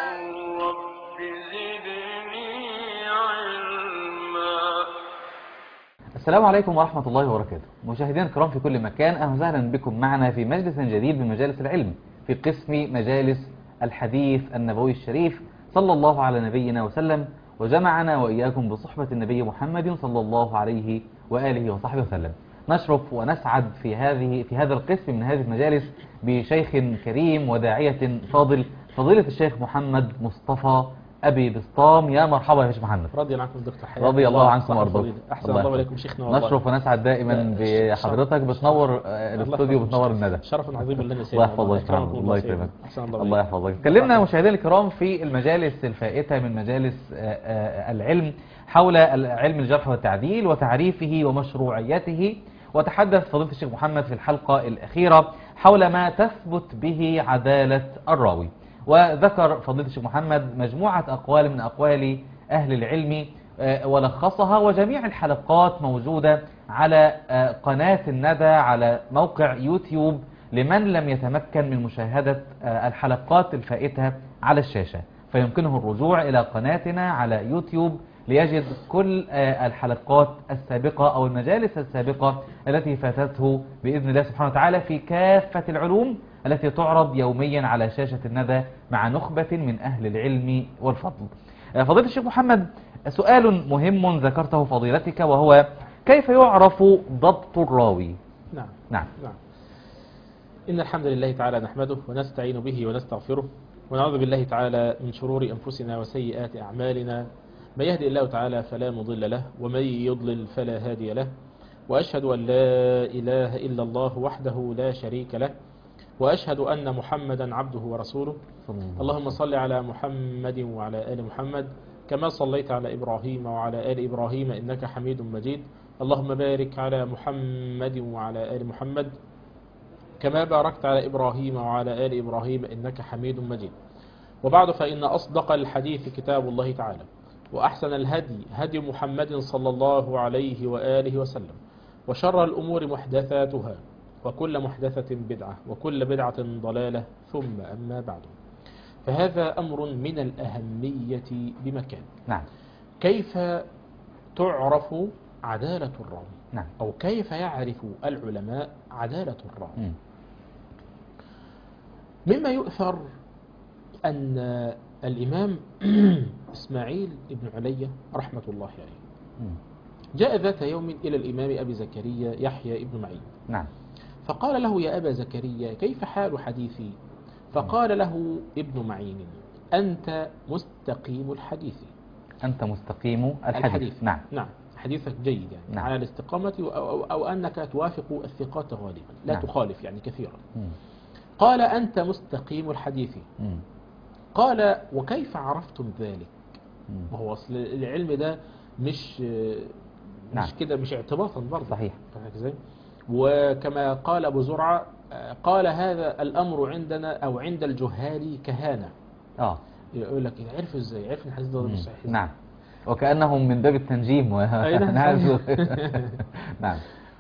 رب زدني علما. السلام عليكم ورحمة الله وبركاته. مشاهدينا الكرام في كل مكان، أهلا وسهلا بكم معنا في مجلس جديد من مجالس العلم في قسم مجالس الحديث النبوي الشريف، صلى الله على نبينا وسلم، وجمعنا وإياكم بصحبة النبي محمد صلى الله عليه وآله وصحبه وسلم. نشرف ونسعد في هذا القسم من هذه المجالس بشيخ كريم وداعية فاضل، فضيلة الشيخ محمد مصطفى أبي بسطام. يا مرحبا يا شيخ محمد. رضي الله عنكم دكتور حياة. رضي الله عنكم وارضاكم. احسن الله اليكم شيخنا والله. نشرف ونسعد دائما بحضرتك، بتنور الاستوديو وبتنور الندى. شرف عظيم لنا الله سيدنا. يحفظك. الله يكرمك. احسن الله يحفظك. تكلمنا مشاهدينا الكرام في المجالس الفائتة من مجالس العلم حول علم الجرح والتعديل وتعريفه ومشروعيته، وتحدث فضيلة الشيخ محمد في الحلقة الأخيرة حول ما تثبت به عدالة الراوي، وذكر فضيلة الشيخ محمد مجموعة أقوال من أقوال أهل العلم ولخصها، وجميع الحلقات موجودة على قناة الندى على موقع يوتيوب لمن لم يتمكن من مشاهدة الحلقات الفائتة على الشاشة، فيمكنه الرجوع إلى قناتنا على يوتيوب ليجد كل الحلقات السابقة أو المجالس السابقة التي فاتته بإذن الله سبحانه وتعالى في كافة العلوم التي تعرض يوميا على شاشة الندى مع نخبة من أهل العلم والفضل. فضيلة الشيخ محمد، سؤال مهم ذكرته فضيلتك، وهو كيف يعرف ضبط الراوي؟ نعم. إن الحمد لله تعالى نحمده ونستعين به ونستغفره، ونعوذ بالله تعالى من شرور أنفسنا وسيئات أعمالنا. من يهدي الله تعالى فلا مضل له، ومن يضلل فلا هادي له، وأشهد أن لا إله إلا الله وحده لا شريك له، وأشهد أن محمدا عبده ورسوله. اللهم صل على محمد وعلى آل محمد كما صليت على إبراهيم وعلى آل إبراهيم إنك حميد مجيد. اللهم بارك على محمد وعلى آل محمد كما باركت على إبراهيم وعلى آل إبراهيم إنك حميد مجيد. وبعد، فإن أصدق الحديث كتاب الله تعالى، وأحسن الهدي هدي محمد صلى الله عليه وآله وسلم، وشر الأمور محدثاتها، وكل محدثة بدعة، وكل بدعة ضلالة، ثم أما بعد، فهذا أمر من الأهمية بمكان. نعم. كيف تعرف عدالة الراوي؟ نعم. أو كيف يعرف العلماء عدالة الراوي؟ مما يؤثر أن الإمام إسماعيل بن علية رحمة الله عليه جاء ذات يوم إلى الإمام أبي زكريا يحيى بن معين. نعم. فقال له: يا أبا زكريا، كيف حال حديثي؟ فقال له ابن معين: أنت مستقيم الحديث. أنت مستقيم الحديث. نعم، حديثك جيد يعني. نعم. على الاستقامة، أو أنك توافق الثقات غالبا، لا نعم. تخالف يعني كثيرا. قال: أنت مستقيم الحديث. قال: وكيف عرفتم ذلك؟ وهو أصل العلم ده مش نعم. كده، مش اعتباطا برضه. صحيح. وكما قال أبو زرعة، قال: هذا الأمر عندنا أو عند الجهال كهانة. يقول لك عرفوا ازاي؟ عرفوا الحديث ده مش صحيح. نعم. وكأنهم من باب التنجيم نعم.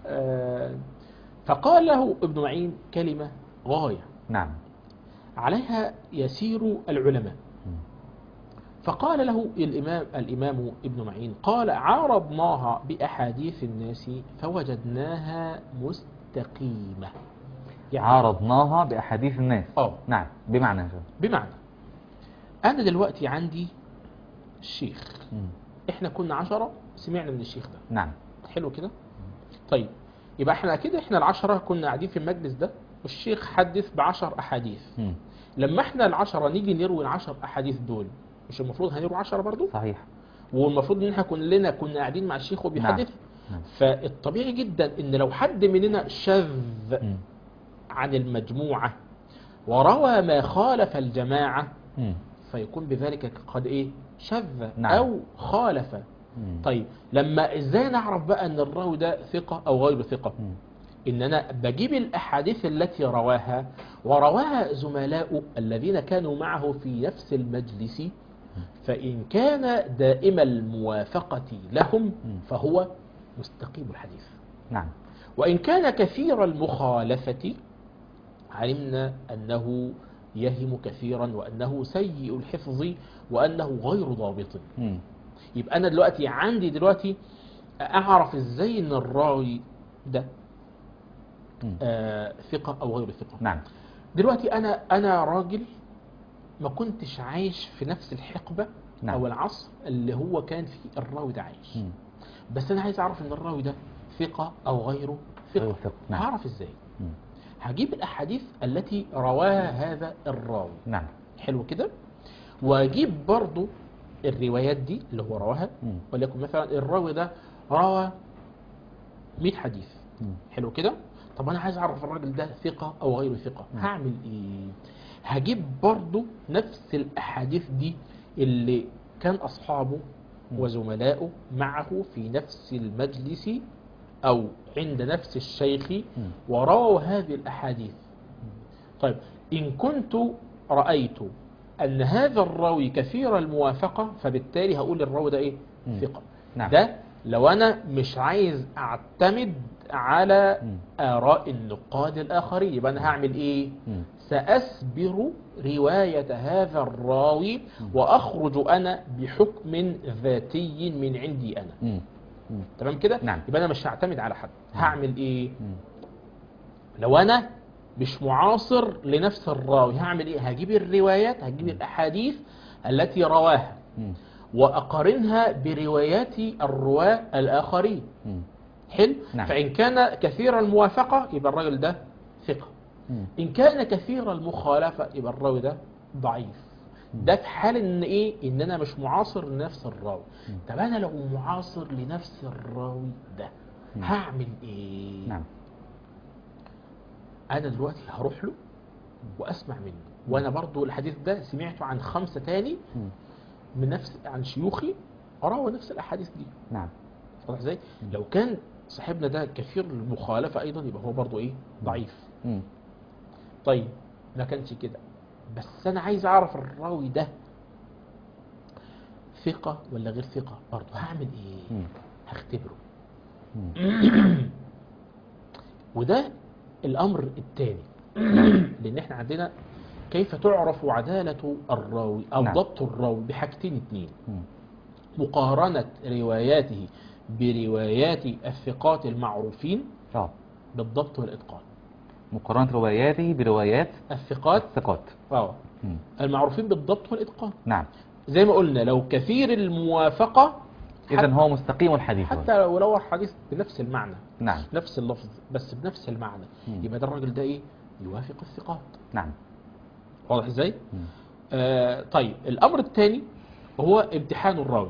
فقال له ابن معين كلمة غاية. نعم. عليها يسير العلماء. فقال له الإمام ابن معين، قال: عارضناها بأحاديث الناس فوجدناها مستقيمة. يعني عارضناها بأحاديث الناس. نعم. بمعنى أنا دلوقتي عندي الشيخ، إحنا كنا 10 سمعنا من الشيخ ده. نعم. حلو كده. طيب، يبقى إحنا كده، إحنا 10 كنا قاعدين في المجلس ده، والشيخ حدث ب10 أحاديث. لما إحنا 10 نيجي نروي 10 أحاديث دول، مش المفروض هنروي 10 برضو؟ صحيح. والمفروض إن إحنا كنا قاعدين مع الشيخ وبيحدث. نعم. فالطبيعي جدا إن لو حد مننا شذ عن المجموعة وروى ما خالف الجماعة، فيكون بذلك قد شذ. نعم. أو خالف. طيب، لما إزاي نعرف بقى أن الراوي ده ثقة أو غير ثقة؟ إن أنا بجيب الأحاديث التي ورواها زملاء الذين كانوا معه في نفس المجلس، فإن كان دائم الموافقة لهم فهو مستقيم الحديث. نعم. وإن كان كثير المخالفة علمنا أنه يهم كثيرا وأنه سيء الحفظ وأنه غير ضابط. يبقى أنا دلوقتي عندي دلوقتي أعرف إزاي إن الراوي ده ثقة أو غير ثقة. نعم. دلوقتي أنا راجل ما كنتش عايش في نفس الحقبة نعم. أو العصر اللي هو كان فيه الراوي ده عايش. بس أنا عايز أعرف إن الراوي ده ثقة أو غير ثقة. نعم. هعرف إزاي؟ هجيب الأحاديث التي رواها هذا الراوي. نعم. حلو كده. واجيب برضو الروايات دي اللي هو رواها، وليكن مثلا الراوي ده روى 100 حديث. حلو كده. طب انا عايز اعرف الراجل ده ثقة او غير ثقة. هعمل ايه؟ هجيب برضو نفس الاحاديث دي اللي كان اصحابه وزملاؤه معه في نفس المجلس او عند نفس الشيخ ورووا هذه الاحاديث. طيب ان كنت رأيت أن هذا الراوي كثير الموافقة فبالتالي هقول الراوي ده إيه؟ ثقة. نعم. ده لو أنا مش عايز أعتمد على آراء النقاد الآخرين، يبقى أنا هعمل إيه؟ سأسبر رواية هذا الراوي وأخرج أنا بحكم ذاتي من عندي أنا. تمام كده؟ نعم. يبقى أنا مش هعتمد على حد. هعمل إيه؟ لو أنا مش معاصر لنفس الراوي هعمل ايه؟ هجيب الروايات، هجيب الاحاديث التي رواها واقارنها بروايات الرواه الاخرين. حلو. نعم. فان كان كثير الموافقه يبقى الراجل ده ثقه. ان كان كثير المخالفه يبقى الراوي ده ضعيف. ده في حال ان ايه؟ ان انا مش معاصر لنفس الراوي. طب انا لو معاصر لنفس الراوي ده هعمل ايه؟ نعم. أنا دلوقتي هروح له وأسمع منه، وأنا برضو الحديث ده سمعته عن 5 تاني من نفس عن شيوخي روى نفس الأحاديث دي. نعم. واضح ازاي؟ لو كان صاحبنا ده كثير المخالفة أيضا يبقى هو برضو إيه؟ ضعيف. طيب ما كانش كده، بس أنا عايز أعرف الراوي ده ثقة ولا غير ثقة. برضو هعمل إيه؟ هختبره. وده الأمر الثاني. لأن احنا عندنا كيف تعرف عدالة الراوي أو ضبط الراوي بحاجتين 2. مقارنة رواياته بروايات الثقات المعروفين بالضبط والإتقان. مقارنة رواياته بروايات الثقات المعروفين بالضبط والإتقان. نعم. زي ما قلنا لو كثير الموافقة إذن هو مستقيم الحديث حتى لو روى حديث بنفس المعنى. نعم. نفس اللفظ بس بنفس المعنى. يبقى ده الراجل ده إيه؟ يوافق الثقات. نعم. واضح ازاي؟ طيب الأمر الثاني هو امتحان الراوي.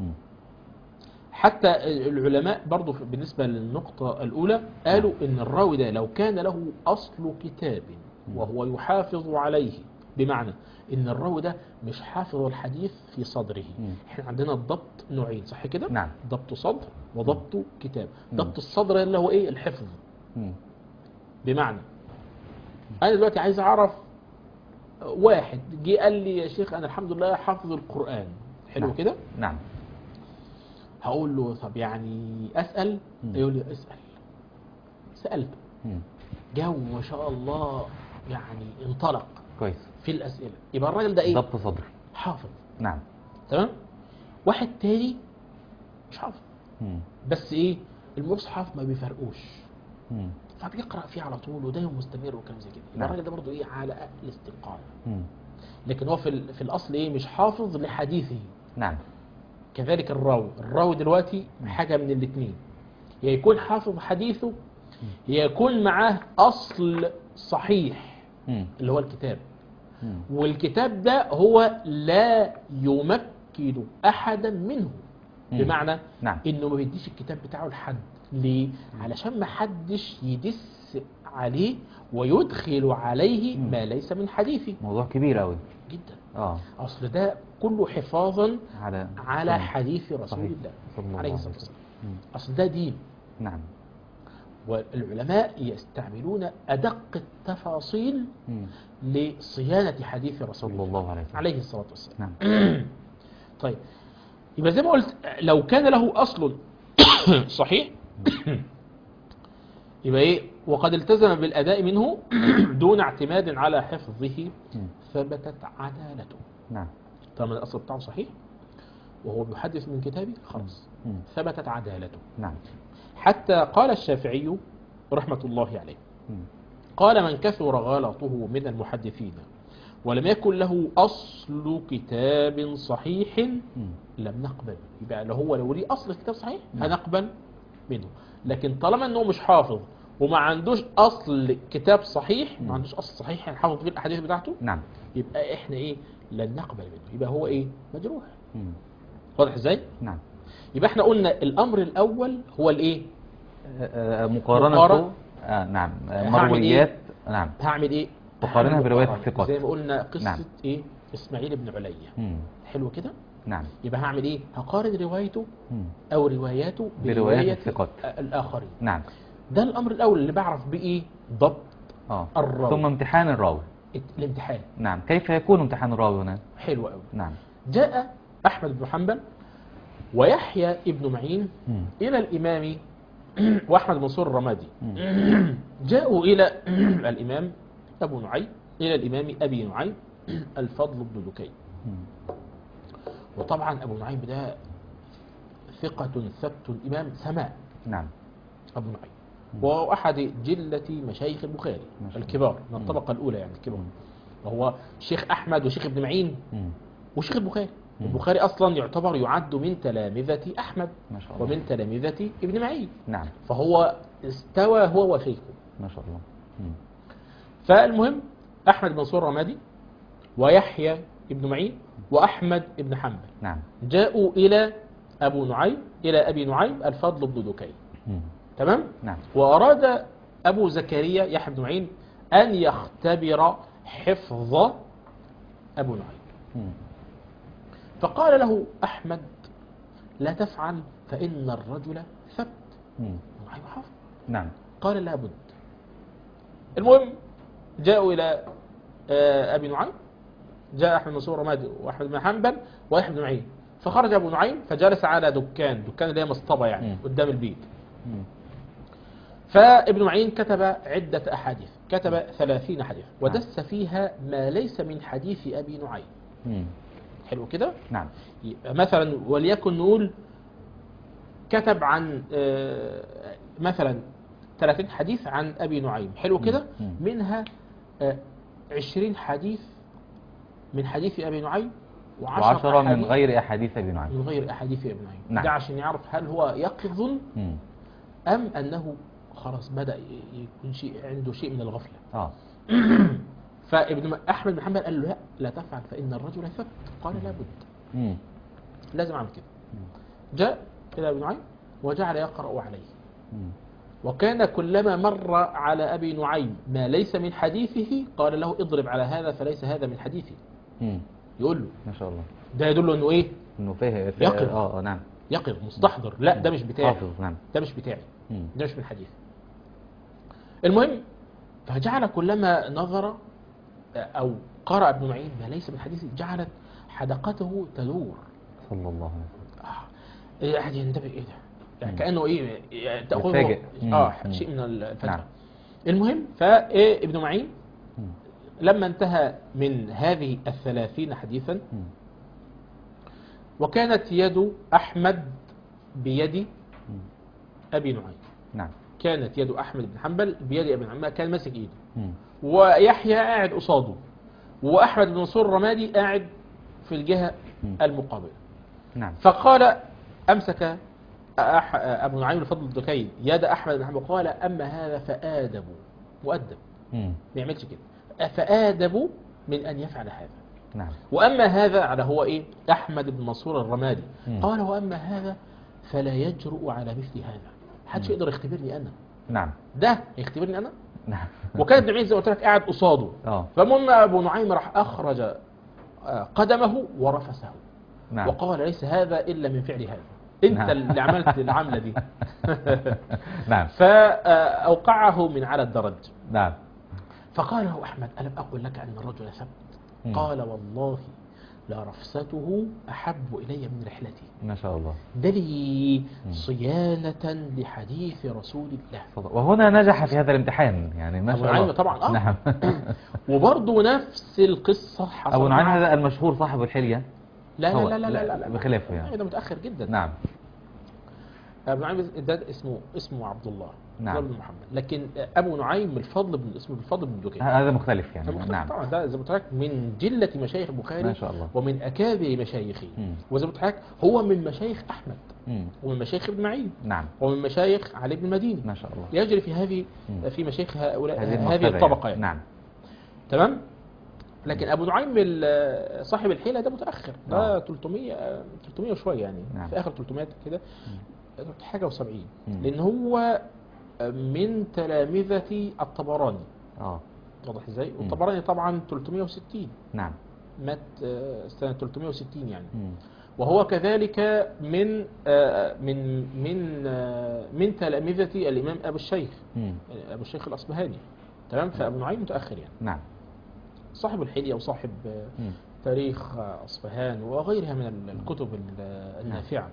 حتى العلماء برضو بالنسبة للنقطة الأولى قالوا إن الراوي ده لو كان له أصل كتاب وهو يحافظ عليه، بمعنى إن الراوي ده مش حافظ الحديث في صدره. احنا عندنا الضبط نوعين، صح كده؟ نعم. ضبط صدر وضبط كتاب. ضبط الصدر اللي هو إيه؟ الحفظ. بمعنى أنا دلوقتي عايز أعرف واحد جه قال لي يا شيخ أنا الحمد لله حافظ القرآن. حلو كده؟ نعم. هقول له طب يعني أسأل؟ يقول لي اسأل. سألته جاوب ما شاء الله، يعني انطلق كويس في الأسئلة. يبقى الراجل ده إيه؟ ضبط صدر، حافظ. نعم. تمام. واحد تاني مش حافظ بس إيه؟ المصحف ما بيفرقوش فبيقرأ فيه على طول ودايما مستمر وكلام زي كده. يبقى الراجل ده برضه إيه؟ على الاستقامة. لكن هو في الأصل إيه؟ مش حافظ لحديثه. نعم. كذلك الراوي دلوقتي حاجة من الاثنين، يا يكون حافظ حديثه يا يكون معاه أصل صحيح اللي هو الكتاب. والكتاب ده هو لا يمكن أحدا منه. بمعنى إنه ما بيديش الكتاب بتاعه لحد. ليه؟ علشان ما حدش يدس عليه ويدخل عليه ما ليس من حديثه. موضوع كبير أوي جدا. أصل ده كله حفاظا على حديث رسول الله عليه الصلاة والسلام. أصل ده دين. نعم. والعلماء يستعملون أدق التفاصيل لصيانة حديث رسول الله عليه الصلاة والسلام. نعم. طيب يبقى زي ما قلت لو كان له أصل صحيح يبقى إيه؟ وقد التزم بالأداء منه دون اعتماد على حفظه ثبتت عدالته. نعم. طالما الأصل بتاعه صحيح وهو بيحدث من كتابه خلاص ثبتت عدالته. نعم. حتى قال الشافعي رحمة الله عليه قال: من كثر غلطه من المحدثين ولم يكن له أصل كتاب صحيح لم نقبل. يبقى لو ليه أصل كتاب صحيح هنقبل منه، لكن طالما أنه مش حافظ وما عندوش أصل كتاب صحيح، ما عندوش أصل صحيح يعني حافظ في الأحاديث بتاعته، نعم. يبقى إحنا إيه؟ لن نقبل منه، يبقى هو إيه؟ مجروح. واضح إزاي؟ نعم. يبقى إحنا قلنا الأمر الأول هو الإيه؟ مقارنة. نعم. مرويات. نعم. هعمل إيه؟ مقارنها برواية الثقات زي ما قلنا قصة نعم. إيه؟ إسماعيل بن علية. حلو كده؟ نعم. يبقى هعمل إيه؟ هقارن روايته أو رواياته بروايات الثقات الآخرين. نعم. ده الأمر الأول اللي بعرف بإيه؟ ضبط الراوي. ثم امتحان الراوي. الامتحان. نعم. كيف يكون امتحان الراوي هنا؟ حلو قوي. نعم. جاء أحمد بن حنبل ويحيى ابن معين إلى الإمام وأحمد بن منصور الرمادي جاءوا إلى الإمام أبو نعيم إلى الإمام أبي نعيم الفضل بن دكين. وطبعا أبو نعيم ده ثقة ثبت إمام سماء. نعم. أبو نعيم وهو أحد جلة مشايخ البخاري الكبار من الطبقة الأولى يعني الكبار، وهو شيخ أحمد وشيخ ابن معين وشيخ البخاري. البخاري أصلا يعتبر يعد من تلامذة أحمد ما شاء الله. ومن تلامذة ابن معين. نعم. فهو استوى هو وشيخه ما شاء الله. فالمهم أحمد بن منصور الرمادي ويحيى ابن معين وأحمد ابن حنبل نعم. جاءوا إلى أبو نعيم إلى أبي نعيم الفضل بن دكين. تمام؟ نعم. وأراد أبو زكريا يحيى بن معين أن يختبر حفظ أبو نعيم. فقال له أحمد: لا تفعل فإن الرجل ثبت. نعيم حافظ. نعم. قال: لا بد. المهم جاءوا إلى أبي نعيم، جاء أحمد بن منصور الرمادي وأحمد بن حنبل ويحيى بن معين، فخرج أبو نعيم فجلس على دكان اللي هي مصطبة يعني قدام البيت. فابن معين كتب عدة أحاديث، كتب 30 حديث ودس فيها ما ليس من حديث أبي نعيم. حلو كده؟ نعم. مثلا وليكن نقول كتب عن مثلا 30 حديث عن أبي نعيم. حلو كده؟ منها 20 حديث من حديث أبي نعيم و10 من غير أحاديث أبي نعيم. من غير أحاديث أبي نعيم. نعم. ده عشان يعرف هل هو يقظ أم أنه خلاص بدأ يكون عنده شيء من الغفلة. فابن أحمد بن حنبل قال له: لا تفعل فإن الرجل ثبت. قال: لا بد. لازم أعمل كده. جاء إلى أبي نعيم وجعل يقرأ عليه. وكان كلما مر على أبي نعيم ما ليس من حديثه قال له: اضرب على هذا فليس هذا من حديثه. يقول له ما شاء الله. ده يدل انه ايه؟ انه فيه يقظ. نعم. يقظ مستحضر. لا ده مش بتاعي. حافظ. نعم. ده مش بتاعي. ده مش من حديث. المهم فجعل كلما نظر او قرأ ابن معين ما ليس من حديثه جعلت حدقته تدور. صلى الله عليه وسلم. احد ينتبه ايه ده؟ يعني كأنه ايه تأخذه شيء من الفجر. نعم. المهم فايه ابن معين لما انتهى من هذه 30 حديثا وكانت يد أحمد بيد أبي نعيم. نعم. كانت يد أحمد بن حنبل بيد أبي نعيم، كان ماسك إيده. ويحيى قاعد قصاده وأحمد بن منصور الرمادي قاعد في الجهة المقابلة. نعم. فقال أمسك أبو نعيم الفضل الدكين يد أحمد بن حنبل قال: أما هذا فآدبوا مؤدب ما يعملش كده، فآدبوا من أن يفعل هذا. نعم. وأما هذا على هو إيه؟ أحمد بن منصور الرمادي قال: وأما هذا فلا يجرؤ على مثل هذا. حدش يقدر يختبرني أنا. نعم. ده يختبرني أنا. نعم. وكان ابن معين زي ما قلت لك قاعد قصاده. فالمهم أبو نعيم راح أخرج قدمه ورفسه. نعم. وقال: ليس هذا إلا من فعل هذا. أنت نعم. اللي عملت العملة دي. نعم. فأوقعه من على الدرج. نعم. فقال له أحمد: ألم أقل لك أن الرجل ثبت؟ قال: والله لرفسته أحب إلي من رحلتي. ما شاء الله. ده لي صيانة لحديث رسول الله. وهنا نجح في هذا الامتحان يعني ما أبو شاء نعيم الله. طبعا نعم. وبرضه نفس القصة حصل أبو نعيم مع- هذا المشهور صاحب الحلية. لا هو. لا لا لا لا لا بخلافه يعني. ده متأخر جدا. نعم. أبو نعيم ده اسمه عبد الله. نعم. عبد الله بن محمد. لكن أبو نعيم الفضل بن اسمه الفضل بن دكين. هذا مختلف يعني. مختلف نعم. طبعا. ده زي ما قلت لك من جلة مشايخ البخاري ما شاء الله. ومن أكابر مشايخه. مم. وزي ما قلت لك هو من مشايخ أحمد مم. ومن مشايخ ابن معين نعم. ومن مشايخ علي بن المديني. ما شاء الله. يجري في هذه مم. في مشايخ هؤلاء هذه المرتبة الطبقة يعني. نعم. تمام. لكن ابو نعيم صاحب الحيله ده متاخر، ده 300 وشويه يعني. نعم. في اخر 300 كده حاجه و70. مم. لان هو من تلامذه الطبراني. واضح ازاي؟ والطبراني طبعا 360. نعم. مات سنه 360 يعني. مم. وهو كذلك من من تلامذه الامام ابو الشيخ. مم. ابو الشيخ الاصبهاني. تمام. فابو نعيم متاخر يعني. نعم. صاحب الحلية وصاحب تاريخ أصفهان وغيرها من الكتب النافعة.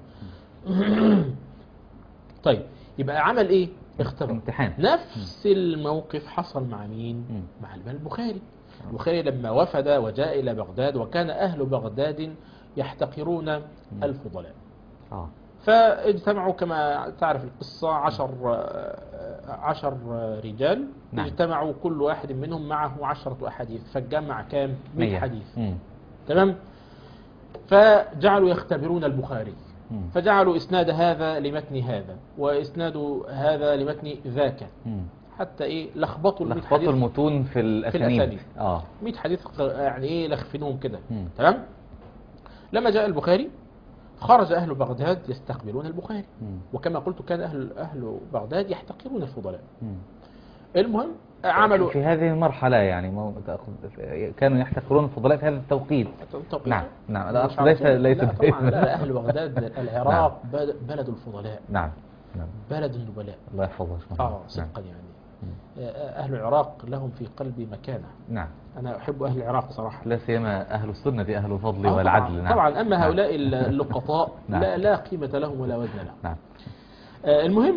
طيب يبقى عمل ايه؟ اختبر. امتحان. نفس الموقف حصل مع مين؟ مع الإمام البخاري. البخاري لما وفد وجاء إلى بغداد وكان أهل بغداد يحتقرون الفضلاء. فاجتمعوا كما تعرف القصة 10 رجال. نعم. اجتمعوا كل واحد منهم معه 10 أحاديث فالجمع كام؟ 100 حديث. تمام. فجعلوا يختبرون البخاري. فجعلوا إسناد هذا لمتن هذا وإسناد هذا لمتن ذاك حتى إيه لخبطوا المتون في الأسانيد. 100 حديث يعني إيه لخفنوهم كده. تمام. لما جاء البخاري خرج أهل بغداد يستقبلون البخاري. وكما قلت كان أهل بغداد يحتقرون الفضلاء. المهم عملوا في هذه المرحلة يعني كانوا يحتقرون الفضلاء في هذا التوقيت. نعم. نعم. ليس طبعا لا. أهل بغداد العراق بلد الفضلاء. نعم. بلد النبلاء. الله يحفظه. صدقا يعني. أهل العراق لهم في قلبي مكانة. نعم. أنا أحب أهل العراق صراحة. لا سيما أهل السنة أهل الفضل والعدل. نعم. طبعا أما هؤلاء اللقطاء لا قيمة لهم ولا وزن لهم. نعم. المهم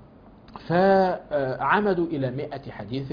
فعمدوا إلى 100 حديث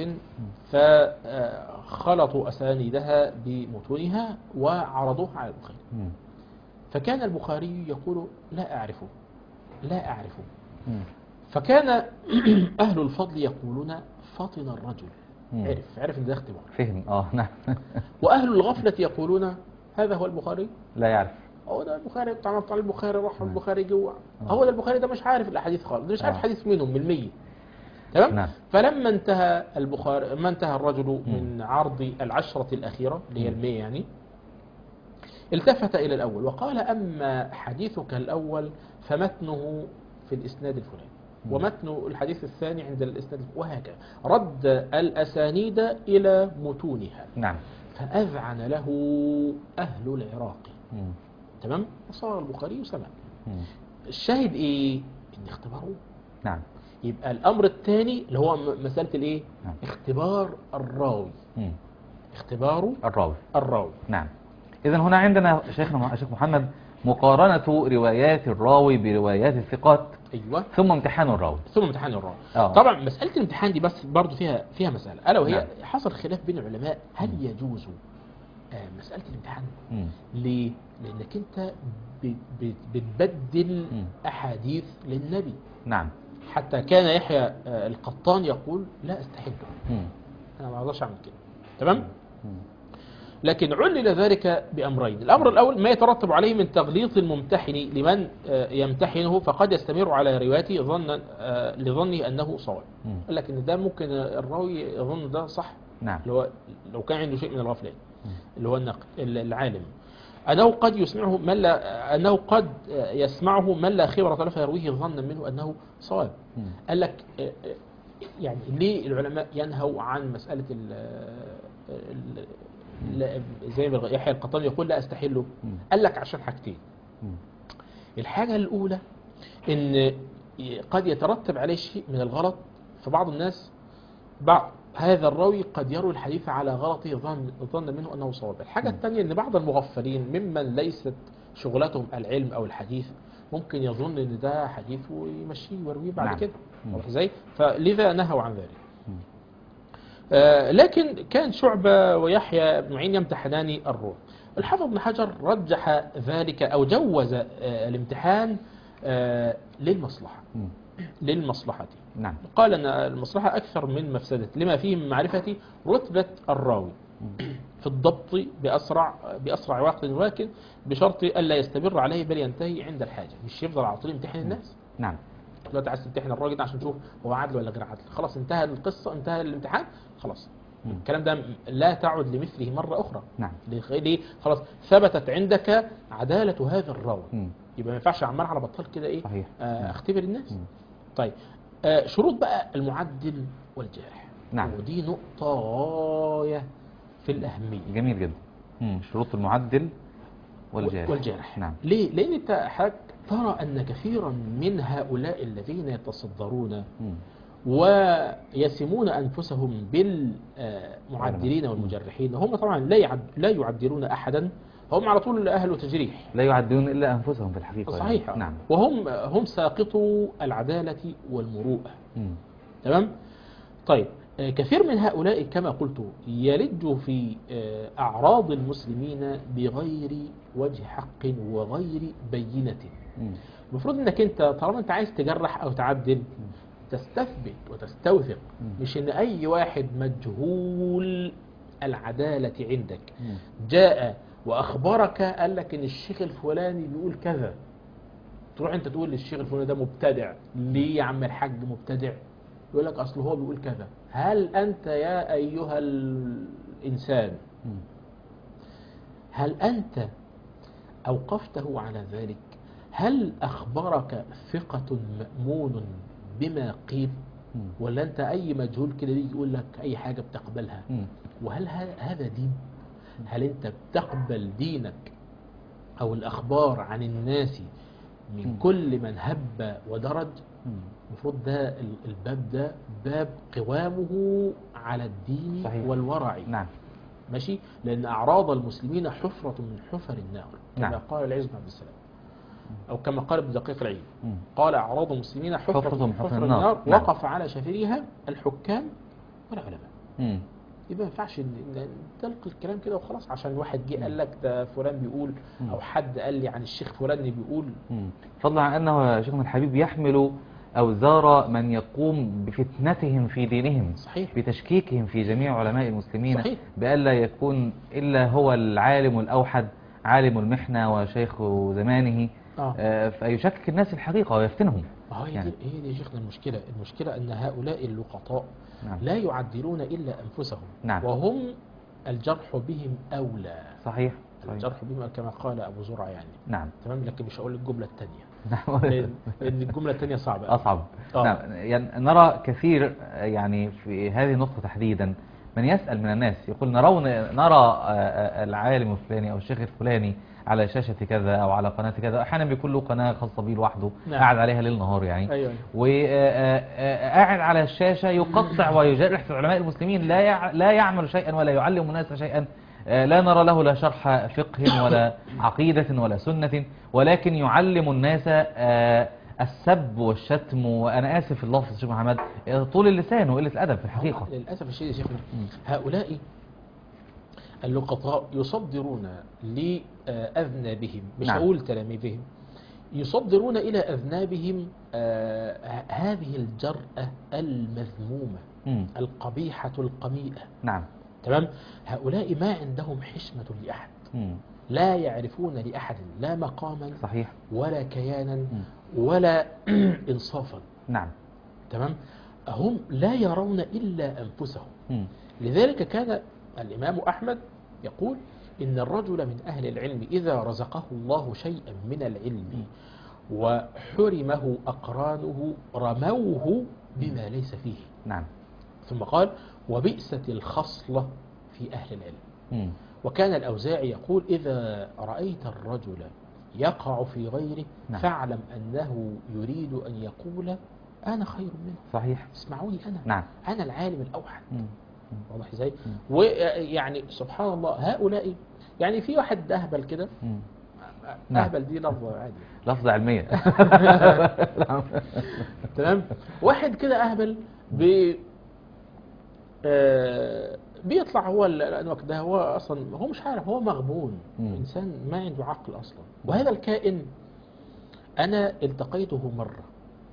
فخلطوا أسانيدها بمتونها وعرضوها على البخاري. فكان البخاري يقول لا أعرفه. فكان أهل الفضل يقولون فطن الرجل. عرف ان ده اختبار. فهم. نعم. وأهل الغفلة يقولون هذا هو البخاري لا يعرف. هو ده البخاري طبعا البخاري راح البخاري جوع. هو ده البخاري ده مش عارف الأحاديث خالص. ده مش عارف حديث منهم من 100. تمام. نعم. فلما انتهى البخاري ما انتهى الرجل من عرض 10 الأخيرة اللي هي 100 يعني التفت إلى الأول وقال أما حديثك الأول فمتنه في الإسناد الفلاني ومتن الحديث الثاني عند الإسناد وهكذا رد الأسانيد إلى متونها. نعم. فأذعن له أهل العراق. تمام. وصار البخاري وسمع. الشاهد إيه؟ إن اختبروه. نعم. يبقى الأمر الثاني اللي هو مسألة الإيه؟ اختبار الراوي. اختبار الراوي. نعم. إذن هنا عندنا شيخنا الشيخ محمد مقارنة روايات الراوي بروايات الثقات. أيوة. ثم امتحان الراوي. طبعا مسألة الامتحان دي بس برضو فيها مسألة ألا وهي نعم. حصل خلاف بين العلماء هل يجوز مسألة الامتحان. ليه؟ لأنك أنت بتبدل أحاديث للنبي. نعم. حتى كان يحيى القطان يقول لا أستحله. أنا ما أقدرش أعمل كده. تمام؟ لكن علل ذلك بأمرين. الأمر الأول ما يترتب عليه من تغليط الممتحن لمن يمتحنه فقد يستمر على روايته لظنه أنه صواب. قال لك إن ده ممكن الراوي يظن ده صح. نعم. اللي هو لو كان عنده شيء من الغفلة اللي هو العالم أنه قد يسمعه من لا خبرة له فيرويه ظنا منه أنه صواب. قال لك يعني ليه العلماء ينهوا عن مسألة زي ما يحيى القطان يقول لا أستحله. قال لك عشان حاجتين. الحاجة الأولى إن قد يترتب عليه شيء من الغلط فبعض الناس هذا الراوي قد يروي الحديث على غلطه ظن منه أنه صواب. الحاجة الثانية أن بعض المغفلين ممن ليست شغلتهم العلم أو الحديث ممكن يظن أن ده حديث ويمشيه ويرويه بعد نعم. كده. واضح ازاي؟ فلذا نهوا عن ذلك. مم. لكن كان شعبة ويحيى بن معين يمتحنان الروح. الحافظ ابن حجر رجح ذلك أو جوز الامتحان للمصلحة. مم. للمصلحة. نعم. قال أن المصلحة أكثر من مفسدة لما فيه من معرفة رتبة الراوي في الضبط بأسرع وقت، ولكن بشرط ألا يستمر عليه بل ينتهي عند الحاجة، مش يفضل على طول يمتحن الناس. نعم. دلوقتي عايز تمتحن الراجل ده عشان تشوف هو عدل ولا غير عدل، خلاص انتهى القصة، انتهى الامتحان، خلاص الكلام ده لا تعد لمثله مرة أخرى. نعم. ليه؟ خلاص ثبتت عندك عدالة هذا الراوي. يبقى ما ينفعش عمال على بطال كده ايه صحيح. اختبر الناس. طيب شروط بقى المعدل والجارح. نعم. ودي نقطة غاية في الأهمية. جميل جدا. شروط المعدل والجارح. نعم. ليه؟ لأن انت ترى أن كثيرا من هؤلاء الذين يتصدرون ويسمون أنفسهم بالمعدلين والمجرحين، هم طبعا لا يعدلون أحدا، هم على طول أهل تجريح، لا يعدلون إلا أنفسهم في الحقيقة. صحيح. يعني. نعم. وهم ساقطوا العدالة والمروءة. تمام. طيب كثير من هؤلاء كما قلت يلج في أعراض المسلمين بغير وجه حق وغير بينة. المفروض انك انت طالما انت عايز تجرح او تعدل تستثبت وتستوثق، مش ان اي واحد مجهول العدالة عندك جاء واخبرك قال لك ان الشيخ الفلاني بيقول كذا، تروح انت تقول للشيخ الفلاني ده مبتدع. ليه يا عم الحاج مبتدع؟ يقول لك اصل هو بيقول كذا. هل انت يا ايها الانسان هل انت اوقفته على ذلك؟ هل أخبرك ثقة مأمون بما قيل؟ ولا أنت أي مجهول كده يجي يقول لك أي حاجة بتقبلها؟ وهل هذا دين؟ هل أنت بتقبل دينك أو الأخبار عن الناس من كل من هب ودرج؟ المفروض ده الباب ده باب قوامه على الدين. صحيح. والورع. نعم. ماشي. لأن أعراض المسلمين حفرة من حفر النار كما نعم. قال العز بن عبد السلام، أو كما قال ابن دقيق العيد، قال أعراض المسلمين حفرة من حفر النار. نعم. وقف على شفيرها الحكام والعلماء. يبقى ما ينفعش تلقي الكلام كده وخلاص عشان واحد جه قال لك ده فلان بيقول أو حد قال لي عن الشيخ فلان بيقول. فضلا عن أنه شيخنا الحبيب يحمل أوزار من يقوم بفتنتهم في دينهم. صحيح. بتشكيكهم في جميع علماء المسلمين. صحيح. بألا يكون إلا هو العالم الأوحد، عالم المحنة وشيخ زمانه. فيشكك الناس الحقيقة ويفتنهم. يعني. هي دي شيخنا المشكلة أن هؤلاء اللقطاء نعم. لا يعدلون إلا أنفسهم. نعم. وهم الجرح بهم أولى. صحيح. الجرح بهم كما قال أبو زرع يعني. نعم. تمام. لكن مش هقول الجملة الثانية. نعم. لأن الجملة الثانية صعبة أصعب. نعم. يعني نرى كثير يعني في هذه النقطة تحديدا من يسأل من الناس يقول نرى العالم الفلاني أو الشيخ الفلاني على شاشة كذا أو على قناة كذا، أحيانا بيكون له قناة خاصة بيه لوحده. نعم. قاعد عليها ليل نهار يعني. أيوة. وقاعد على الشاشة يقطع ويجرح في علماء المسلمين، لا يعمل شيئا ولا يعلم الناس شيئا. لا نرى له لا شرح فقه ولا عقيدة ولا سنة، ولكن يعلم الناس السب والشتم، وأنا آسف في اللفظ شيخ محمد، طول اللسان وقلة الأدب في الحقيقة. للأسف الشيء يا شيخ هؤلاء اللقطاء يصدرون لأذنابهم، مش نعم. هقول تلاميذهم، يصدرون إلى أذنابهم هذه الجرأة المذمومة القبيحة القميئة. نعم. تمام. هؤلاء ما عندهم حشمة لأحد، لا يعرفون لأحد لا مقاما. صحيح. ولا كيانا ولا إنصافا. نعم. تمام. هم لا يرون إلا أنفسهم. لذلك كان الإمام أحمد يقول إن الرجل من أهل العلم إذا رزقه الله شيئا من العلم وحرمه أقرانه رموه بما ليس فيه. نعم. ثم قال وبئست الخصلة في أهل العلم. وكان الأوزاعي يقول إذا رأيت الرجل يقع في غيره نعم. فاعلم أنه يريد أن يقول أنا خير منه. صحيح. اسمعوني أنا. نعم. أنا العالم الأوحد. واضح ازاي؟ ويعني سبحان الله هؤلاء، يعني في واحد اهبل كده، نعم. اهبل دي لفظه عادي، لفظة علمية. تمام. واحد كده اهبل بيطلع هو الوقت ده، هو اصلا هو مش عارف، هو مغبون، انسان ما عنده عقل اصلا. وهذا الكائن انا التقيته مره،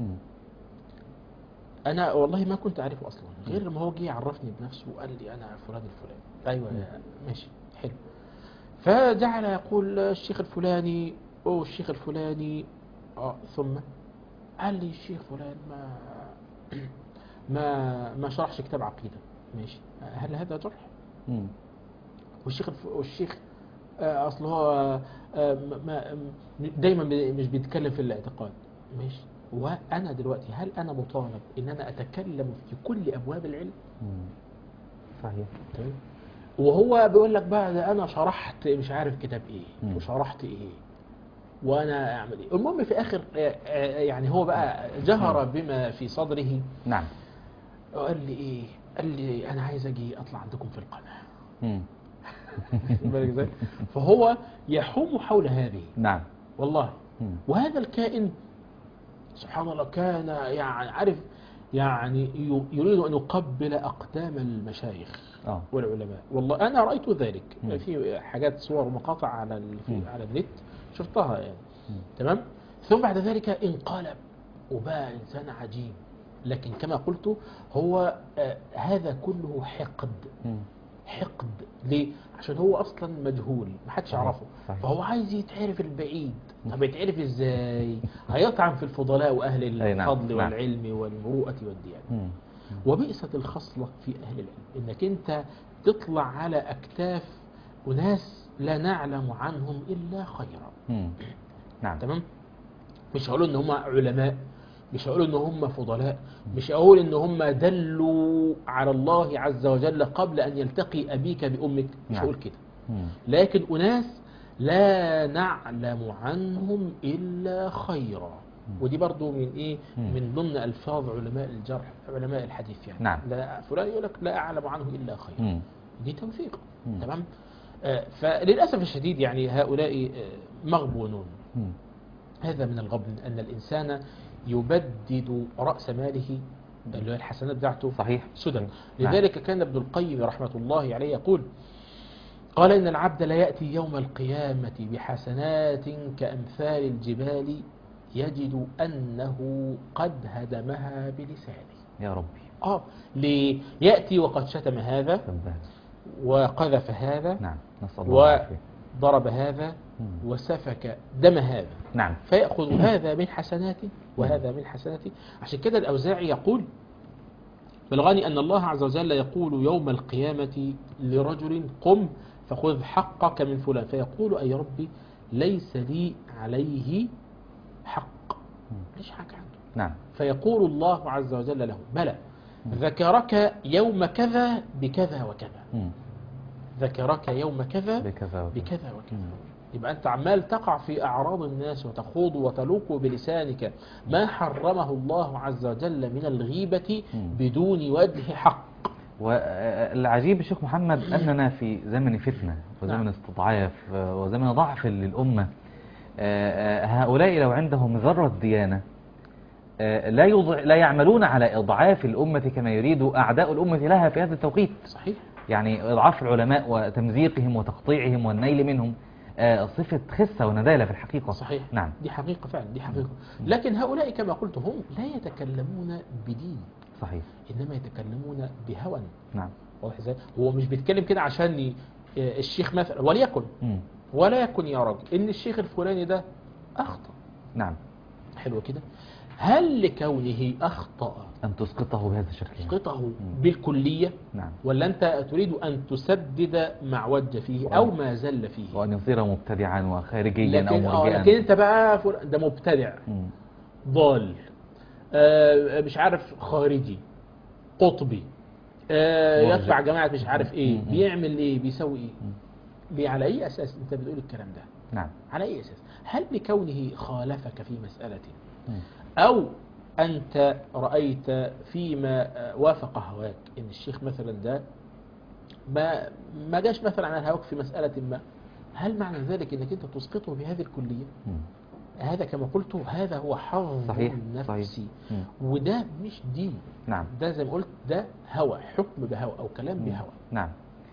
انا والله ما كنت اعرفه اصلا، غير لما هو جه عرفني بنفسه وقال لي انا فلان الفلاني. ايوه ماشي حلو. فجعل يقول الشيخ الفلاني او الشيخ الفلاني، ثم قال لي الشيخ فلان ما شرحش كتاب عقيدة. ماشي، هل هذا جرح؟ والشيخ اصل هو دايما مش بيتكلم في الاعتقاد. ماشي، وانا دلوقتي هل انا مطالب ان انا اتكلم في كل ابواب العلم؟ صحيح. تمام. وهو بيقول لك بقى ده انا شرحت مش عارف كتاب ايه وشرحت ايه وانا اعمل ايه. المهم في اخر يعني هو بقى جهر بما في صدره. نعم. قال لي ايه؟ قال لي انا عايز اجي اطلع عندكم في القناه. فهو يحوم حول هذه. نعم والله. وهذا الكائن سبحان الله كان يعني عارف، يعني يريد ان يقبل اقدام المشايخ والعلماء. والله انا رايت ذلك في حاجات، صور ومقاطع على على النت شفتها يعني. تمام. ثم بعد ذلك انقلب وبقى انسان عجيب. لكن كما قلت هو هذا كله حقد. حقد ليه؟ عشان هو اصلا مجهول، ما حدش يعرفه، فهو عايز يتعرف البعيد. طب يتعرف ازاي؟ هيطعن في الفضلاء واهل الفضل والعلم والمروءه والديانه. وبئست الخصله في اهل العلم انك انت تطلع على اكتاف اناس لا نعلم عنهم الا خيرا. نعم. تمام. مش هقول ان هم علماء، مش هقول ان هم فضلاء، مش هقول ان هم دلوا على الله عز وجل قبل ان يلتقي ابيك بامك، مش هقول كده. لكن اناس لا نعلم عنهم الا خيرا. ودي برضو من ايه؟ من ضمن الفاظ علماء الجرح، علماء الحديث يعني. نعم. لا فلان يقول لك لا اعلم عنه الا خيرا. دي توثيق. تمام. فللاسف الشديد يعني هؤلاء مغبونون. هذا من الغبن أن الإنسان يبدد رأس ماله اللي هي الحسنات بتاعته. صحيح. سدى. لذلك كان ابن القيم رحمة الله عليه يقول، قال إن العبد لا يأتي يوم القيامة بحسنات كأمثال الجبال يجد أنه قد هدمها بلسانه. يا ربي. ليأتي وقد شتم هذا وقذف هذا. نعم. نسأل الله العافية. ضرب هذا وسفك دم هذا. نعم. فيأخذ هذا من حسناته وهذا من حسناته. عشان كده الأوزاعي يقول بلغني أن الله عز وجل يقول يوم القيامة لرجل قم فخذ حقك من فلان، فيقول أي ربي ليس لي عليه حق، ليش حق عنده. نعم. فيقول الله عز وجل له بلى ذكرك يوم كذا بكذا وكذا. ذكرك يوم كذا بكذا وكذا. يبقى أنت عمال تقع في أعراض الناس وتخوض وتلوق بلسانك ما حرمه الله عز وجل من الغيبة بدون وجه حق. والعجيب يا شيخ محمد أننا في زمن فتنة وزمن استضعاف وزمن ضعف للأمة. هؤلاء لو عندهم ذرة ديانة لا يعملون على إضعاف الأمة كما يريد أعداء الأمة لها في هذا التوقيت. صحيح. يعني إضعاف العلماء وتمزيقهم وتقطيعهم والنيل منهم صفة خسة وندالة في الحقيقة. صحيح. نعم. دي حقيقة فعلا، دي حقيقة. لكن هؤلاء كما قلت هم لا يتكلمون بدين. صحيح. إنما يتكلمون بهوى. نعم. واضح ازاي؟ هو مش بيتكلم كده عشان الشيخ مثلا وليكن ولا يكن يا راجل إن الشيخ الفلاني ده أخطأ. نعم. حلو كده. هل لكونه أخطأ أن تسقطه بهذا الشكل؟ تسقطه بالكلية؟ نعم. ولا أنت تريد أن تسدد ما وج فيه أو ما زل فيه، وأن يصير مبتدعا وخارجيا أو مرجئا. لكن أنت بقى ده مبتدع ضال مش عارف خارجي قطبي يتبع جماعة مش عارف إيه بيعمل إيه بيسوي إيه. على أي أساس أنت بتقول الكلام ده؟ نعم. على أي أساس؟ هل بكونه خالفك في مسألة أو أنت رأيت فيما وافق هواك إن الشيخ مثلا ده ما جاش مثلا على هواك في مسألة ما، هل معنى ذلك انك انت تسقطه بهذه الكلية؟ هذا كما قلت هذا هو حظ صحيح، نفسي. صحيح. وده مش دين. نعم. ده زي ما قلت ده هوى، حكم بهوى أو كلام بهوى. نعم.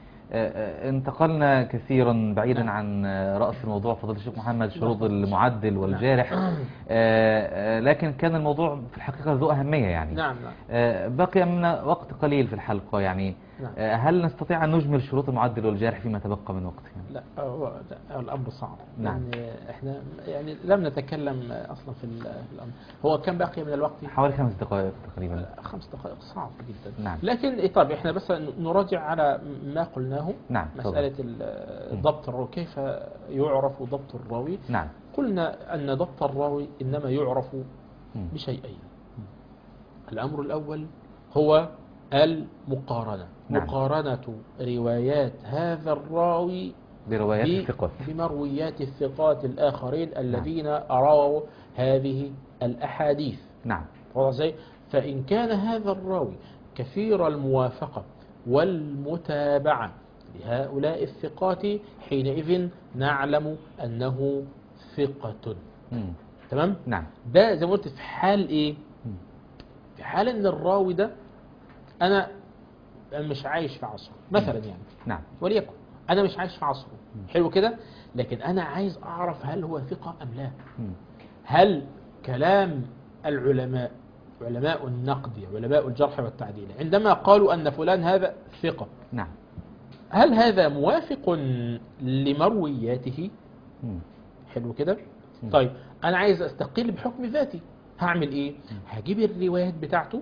انتقلنا كثيرا بعيدا نعم. عن رأس الموضوع فضيلة الشيخ محمد، شروط نعم. المعدل والجارح. لكن كان الموضوع في الحقيقة ذو أهمية يعني. نعم. بقي منا وقت قليل في الحلقة يعني. نعم. هل نستطيع أن نجمل شروط المعدل والجارح فيما تبقى من وقت يعني؟ لا هو الأمر صعب. نعم. يعني احنا يعني لم نتكلم أصلا في الأمر. هو كم بقي من الوقت؟ حوالي 5 دقائق تقريبا. 5 دقائق صعب جدا. نعم. لكن طيب احنا بس نراجع على ما قلناه. نعم. مسألة ضبط الراوي، كيف يعرف ضبط الراوي؟ نعم. قلنا أن ضبط الراوي إنما يعرف بشيئين. الأمر الأول هو المقارنة. نعم. مقارنة روايات هذا الراوي بروايات الثقات، بمرويات الثقات الآخرين الذين رووا هذه الأحاديث. نعم. فإن كان هذا الراوي كثير الموافقة والمتابعة لهؤلاء الثقات حينئذ نعلم أنه ثقة. تمام؟ نعم. ده زي ما قلت في حال إيه؟ في حال أن الراوي ده أنا مش عايش في عصره مثلا يعني. نعم. وليكن أنا مش عايش في عصره. حلو كده؟ لكن أنا عايز أعرف هل هو ثقة أم لا. هل كلام العلماء، علماء النقد، علماء الجرح والتعديل، عندما قالوا أن فلان هذا ثقة، نعم، هل هذا موافق لمروياته؟ حلو كده؟ طيب أنا عايز أستقل بحكم ذاتي، هعمل إيه؟ هجيب الروايات بتاعته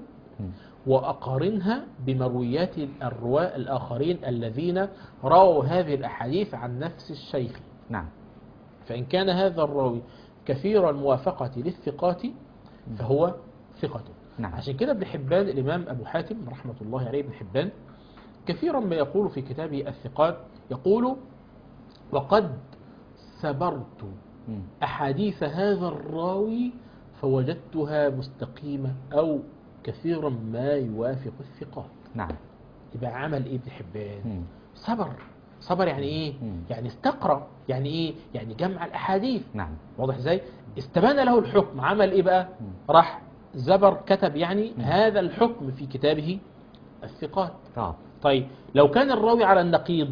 وأقارنها بمرويات الرواة الآخرين الذين رووا هذه الأحاديث عن نفس الشيخ. نعم. فإن كان هذا الراوي كثير الموافقة للثقات فهو ثقة. نعم. عشان كده ابن حبان، الإمام أبو حاتم رحمة الله عليه، ابن حبان كثيرا ما يقول في كتابه الثقات، يقول: وقد سبرت أحاديث هذا الراوي فوجدتها مستقيمة أو كثيرا ما يوافق الثقات. نعم. يبقى عمل إيه ابن حبان؟ صبر يعني إيه؟ يعني استقرأ، يعني إيه؟ يعني جمع الأحاديث. نعم. واضح إزاي؟ استبان له الحكم، عمل إيه بقى؟ راح زبر كتب يعني هذا الحكم في كتابه الثقات. طيب لو كان الراوي على النقيض،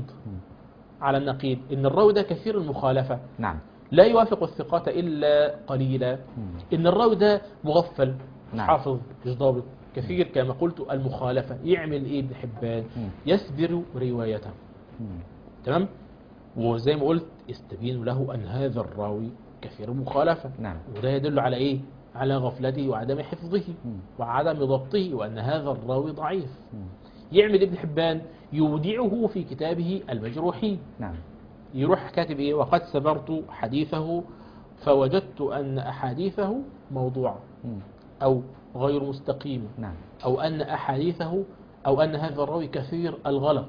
إن الراوي ده كثير المخالفة، نعم، لا يوافق الثقات إلا قليلا، إن الراوي ده مغفل، نعم، حافظ، مش ضابط، كثير كما قلت المخالفة، يعمل إيه ابن حبان؟ يسبر روايته. تمام؟ وزي ما قلت استبين له أن هذا الراوي كثير المخالفة. نعم. وده يدل على إيه؟ على غفلته وعدم حفظه وعدم ضبطه، وأن هذا الراوي ضعيف. يعمل ابن حبان يودعه في كتابه المجروحين. نعم. يروح كاتب إيه؟ وقد سبرت حديثه فوجدت أن أحاديثه موضوعة أو غير مستقيمة. نعم. أو أن أحاديثه، أو أن هذا الراوي كثير الغلط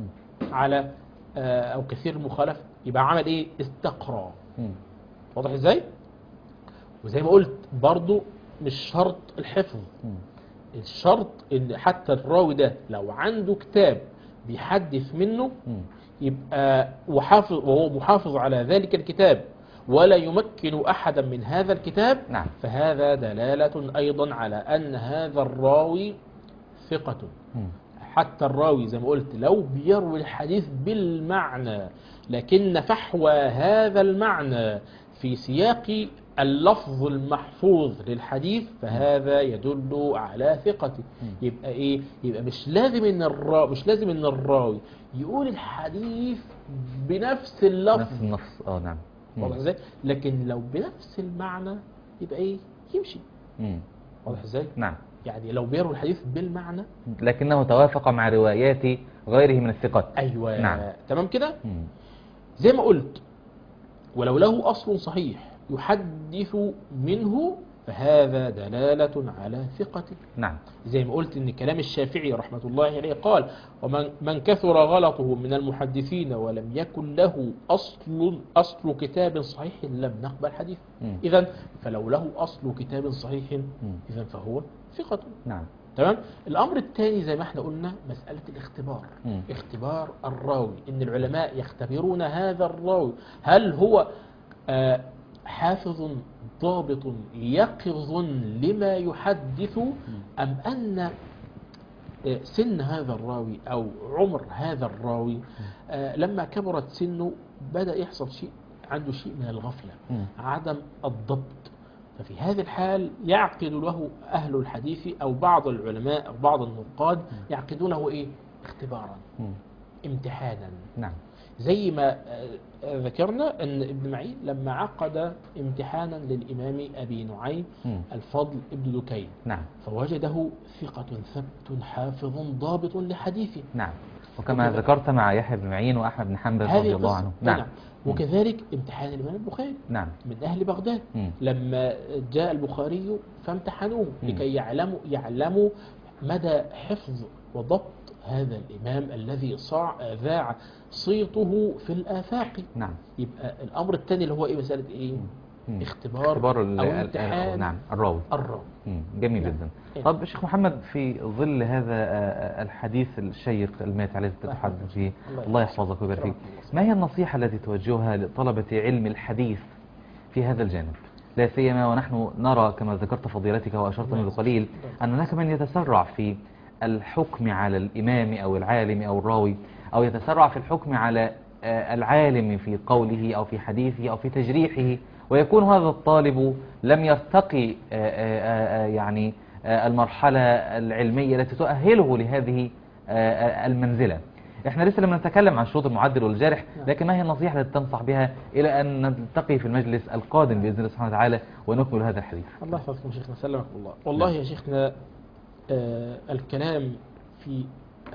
على أو كثير المخالفة. يبقى عمل إيه؟ استقرأ. واضح إزاي؟ وزي ما قلت برضو مش شرط الحفظ. الشرط إن حتى الراوي ده لو عنده كتاب بيحدث منه يبقى وهو محافظ على ذلك الكتاب ولا يمكن أحدا من هذا الكتاب. نعم. فهذا دلالة أيضا على أن هذا الراوي ثقة. حتى الراوي زي ما قلت لو بيروي الحديث بالمعنى لكن فحوى هذا المعنى في سياق اللفظ المحفوظ للحديث فهذا يدل على ثقته. يبقى ايه؟ يبقى مش لازم ان الراوي يقول الحديث بنفس اللفظ، نفس النص. نعم. واضح ازاي؟ لكن لو بنفس المعنى يبقى ايه؟ يمشي. واضح ازاي؟ نعم. يعني لو بيروي الحديث بالمعنى لكنه توافق مع روايات غيره من الثقات. ايوه. نعم. تمام كده. زي ما قلت ولو له أصل صحيح يحدث منه فهذا دلالة على ثقته. نعم. زي ما قلت إن كلام الشافعي رحمة الله عليه قال: ومن كثر غلطه من المحدثين ولم يكن له أصل كتاب صحيح لم نقبل حديثه. إذن فلو له أصل كتاب صحيح إذن فهو ثقة. نعم. تمام. الأمر الثاني زي ما احنا قلنا مسألة الاختبار، مم. اختبار الراوي، إن العلماء يختبرون هذا الراوي هل هو حافظ ضابط يقظ لما يحدث، أم أن سن هذا الراوي أو عمر هذا الراوي لما كبرت سنه بدأ يحصل شيء، عنده شيء من الغفلة، عدم الضبط. ففي هذه الحال يعقد له أهل الحديث أو بعض العلماء أو بعض النقاد يعقدونه إيه؟ اختبارا، امتحانا. نعم. زي ما ذكرنا أن ابن معين لما عقد امتحانا للإمام أبي نعيم الفضل ابن دكين، نعم. فوجده ثقة ثبت حافظ ضابط لحديثه. نعم. وكما ذكرت مع يحيى بن معين وأحمد بن حنبل هذه رضي الله قصة. عنه. نعم. وكذلك امتحان الإمام البخاري نعم. من أهل بغداد لما جاء البخاري فامتحنوه لكي يعلموا مدى حفظ وضبط هذا الإمام الذي ذاع صيته في الآفاق. نعم. يبقى الأمر الثاني اللي هو إيه؟ مسألة إيه؟ اختبار أو امتحان نعم الراوي. جميل جدا. طب شيخ محمد، في ظل هذا الحديث الشيق الماتع الذي تتحدث فيه، الله يحفظك ويبارك فيك، ما هي النصيحة التي توجهها لطلبة علم الحديث في هذا الجانب؟ لا سيما ونحن نرى كما ذكرت فضيلتك وأشرت من بقليل أن هناك من يتسرع في الحكم على الإمام أو العالم أو الراوي، أو يتسرع في الحكم على العالم في قوله أو في حديثه أو في تجريحه، ويكون هذا الطالب لم يرتقي يعني المرحلة العلمية التي تؤهله لهذه المنزلة. احنا لسه لم نتكلم عن شروط المعدل والجارح، لكن ما هي النصيحة التي تنصح بها إلى أن نلتقي في المجلس القادم بإذن الله سبحانه وتعالى ونكمل هذا الحديث؟ الله يحفظكم شيخنا، سلمك الله. والله يا شيخنا الكلام في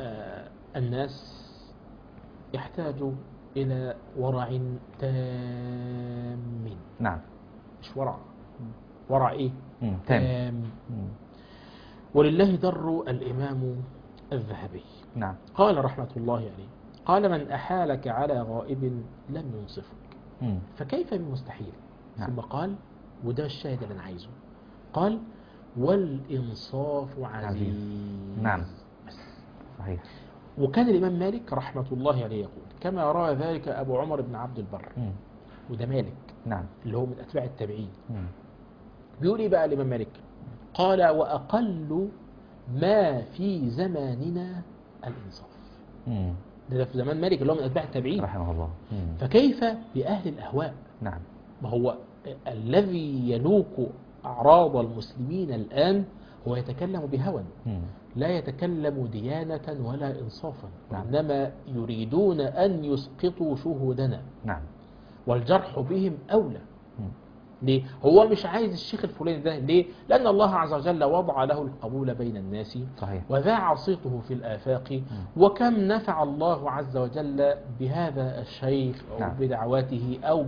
الناس يحتاج إلى ورع تام. نعم. مش ورع إيه؟ تام. ولله در الإمام الذهبي. نعم. قال رحمة الله عليه، قال من أحالك على غائب لم ينصفك فكيف بمستحيل. نعم. ثم قال، وده الشاهد اللي أنا عايزه، قال والإنصاف عزيز. نعم. صحيح. وكان الإمام مالك رحمة الله عليه يقول كما رأى ذلك أبو عمر بن عبد البر، وده مالك نعم اللي هو من أتباع التابعين. بيقول إيه بقى الإمام مالك؟ قال وأقل ما في زماننا الإنصاف. ده في زمان مالك اللي هو من أتباع التابعين رحمه الله. فكيف بأهل الأهواء؟ نعم. ما هو الذي يلوك أعراض المسلمين الآن هو يتكلم بهوى، لا يتكلم ديانة ولا إنصافا. نعم. إنما يريدون أن يسقطوا شهودنا. نعم. والجرح بهم أولى. ليه؟ هو مش عايز الشيخ الفلاني ده. ليه؟ لأن الله عز وجل وضع له القبول بين الناس. صحيح. وذاع صيته في الآفاق. وكم نفع الله عز وجل بهذا الشيخ أو نعم. بدعوته أو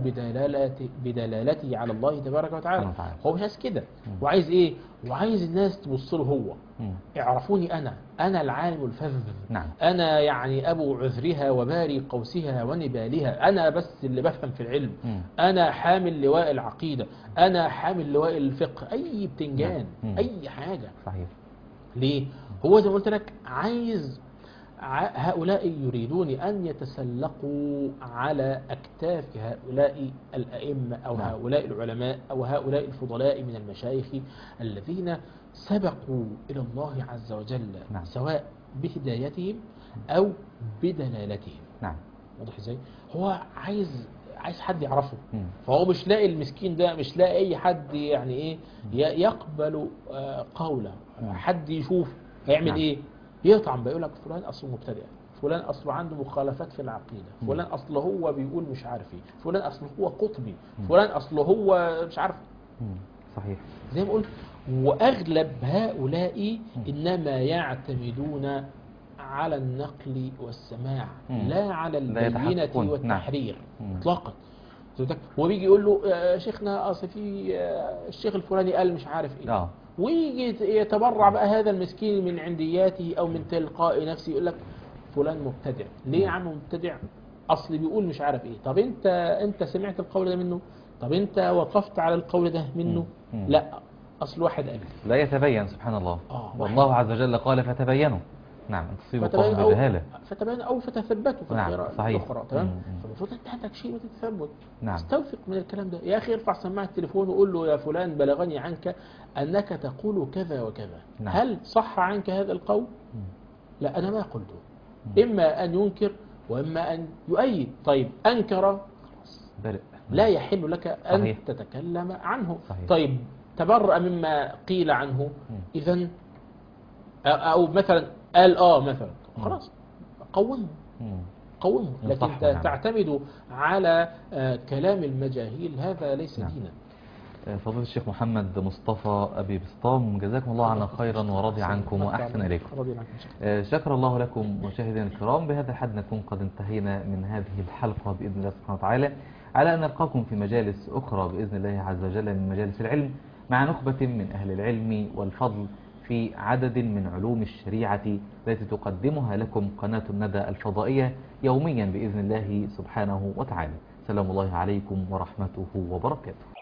بدلالته على الله تبارك وتعالى. هو مش عايز كده. وعايز إيه؟ وعايز الناس تبص له هو. اعرفوني أنا العالم الفذ. نعم. أنا يعني أبو عذرها وباري قوسها ونبالها، أنا بس اللي بفهم في العلم. أنا حامل لواء العقيدة، أنا حامل لواء الفقه، أي بتنجان. أي حاجة. صحيح. ليه؟ هو زي ما قلت لك عايز هؤلاء يريدون أن يتسلقوا على أكتاف هؤلاء الأئمة أو هؤلاء العلماء أو هؤلاء الفضلاء من المشايخ الذين سبقوا إلى الله عز وجل. نعم. سواء بهدايتهم أو بدلالتهم. نعم. واضح ازاي؟ هو عايز حد يعرفه. فهو مش لاقي المسكين ده، مش لاقي أي حد يعني إيه يقبل قوله. حد يشوف هيعمل نعم. إيه؟ يطعم بيقول لك فلان أصله مبتدع، فلان أصله عنده مخالفات في العقيدة، فلان أصله هو بيقول مش عارف إيه، فلان أصله هو قطبي، فلان أصله هو مش عارف. صحيح. زي ما قلت، وأغلب هؤلاء إنما يعتمدون على النقل والسماع لا على البينة والتحرير اطلاقا. هو بيجي يقول له شيخنا أصل في الشيخ الفلاني قال مش عارف إيه، ويجي يتبرع بقى هذا المسكين من عندياته أو من تلقاء نفسه يقول لك فلان مبتدع. ليه يا عم مبتدع؟ أصل بيقول مش عارف إيه. طب أنت سمعت القول ده منه؟ طب أنت وقفت على القول ده منه؟ لا. أصل واحد قال لي. لا يتبين سبحان الله. واحد. والله عز وجل قال فتبينوا. نعم، ان تصيبوا قوم فتبين بجهالة. فتبين أو فتثبتوا في نعم، القراءة صحيح. الأخرى. تمام. مم. فالمفروض أنت عندك شيء وتتثبت. نعم. استوثق من الكلام ده. يا أخي ارفع سماعة التليفون وقول له يا فلان بلغني عنك أنك تقول كذا وكذا. نعم. هل صح عنك هذا القول؟ مم. لا أنا ما قلته. إما أن ينكر وإما أن يؤيد. طيب أنكر برئ. لا يحل لك أن صحيح. تتكلم عنه. صحيح. طيب تبرأ مما قيل عنه. إذن أو مثلا قال مثلا خلاص قومه. قومه. لكن نصح. نعم. تعتمد على كلام المجاهيل هذا ليس نعم. دينا. فضيلة الشيخ محمد مصطفى أبي بسطام، جزاكم الله عنا خيرا ورضي عنكم وأحسن إليكم. رضي عنكم شكرا. شكر الله لكم مشاهدينا الكرام. بهذا الحد نكون قد انتهينا من هذه الحلقة بإذن الله سبحانه وتعالى، على أن نلقاكم في مجالس أخرى بإذن الله عز وجل من مجالس العلم، مع نخبة من أهل العلم والفضل في عدد من علوم الشريعة التي تقدمها لكم قناة الندى الفضائية يوميا بإذن الله سبحانه وتعالى. سلام الله عليكم ورحمته وبركاته.